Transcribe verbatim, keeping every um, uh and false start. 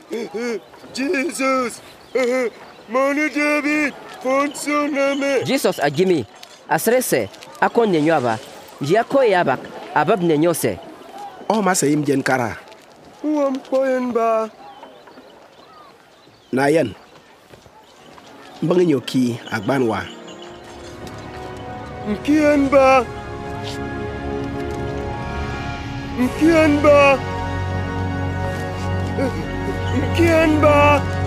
Jesus, Manu David, Fonsoname. Jesus a Jimmy, Asrese, Akon Nenyava, Giaco Yabak, Abab Nenyose. Oh, Massa Imjen Kara. Who am Poyenba? Nayan. Bangin your key, Agbanwa. Mkianba. Mkianba. Mkianba.